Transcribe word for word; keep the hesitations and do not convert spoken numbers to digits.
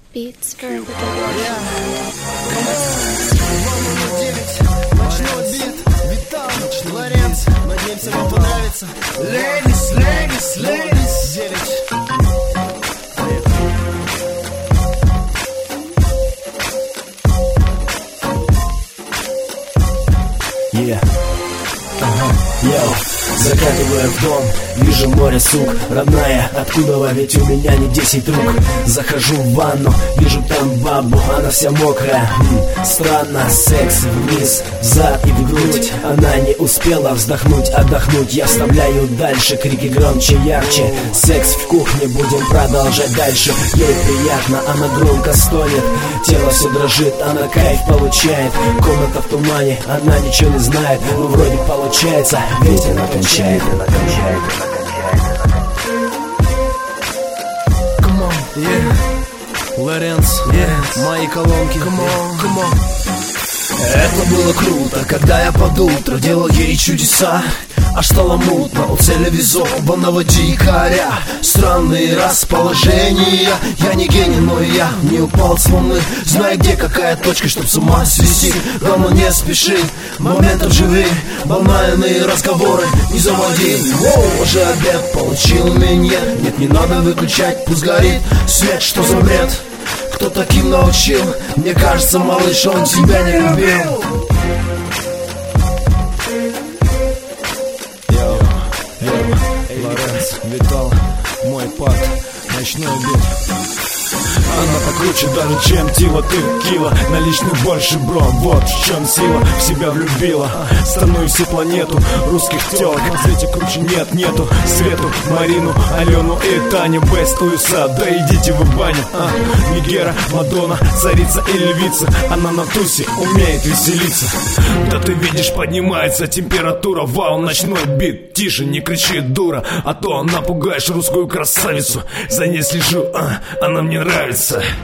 Beats for the Ночной бит, Витал, Лоренц. Надеемся, вам понравится. Лейнис, Лейнис, Лейнис. девять. Yeah. Ага, йоу. Закатывая в дом, вижу море сук. Родная, откуда ведь у меня не десять рук. Захожу в ванну, вижу там бабу, она вся мокрая. Хм, странно, секс вниз, взад и в грудь. Она не успела вздохнуть, отдохнуть. Я вставляю дальше, крики громче, ярче. Секс в кухне, будем продолжать дальше. Ей приятно, она громко стонет. Тело все дрожит, она кайф получает. Комната в тумане, она ничего не знает. Но вроде получается, ведь она кончает, она кончает, она кончает, она кончает. Come on, yeah. Лоренц, yeah. Мои колонки, come on, come on. Это было круто, когда я под утро делал ей чудеса. Аж стало мутно у телевизионного дикаря. Странные расположения. Я не гений, но и я не упал с луны. Знаю, где какая точка, чтоб с ума свести. Главное, не спеши, моментом живи. Банальные разговоры не заводи. Воу, уже обед получил меня. Нет, не надо выключать, пусть горит свет, что за бред? Кто таким научил? Мне кажется, малыш, он тебя не любил. Лоренц, Витал, мой пад, ночной обед. Она покруче даже, чем Тила, ты Кила. Наличных больше, бро, вот в чем сила. В себя влюбила страну и всю планету. Русских телок на свете круче нет, нету. Свету, Марину, Алену и Таню. Бест, Луиса, да идите вы в баню. а, Мегера, Мадонна, царица и львица. Она на тусе умеет веселиться. Да ты видишь, поднимается температура. Вау, ночной бит, тише, не кричи, дура. А то напугаешь русскую красавицу. За ней слежу, а, она мне нравится.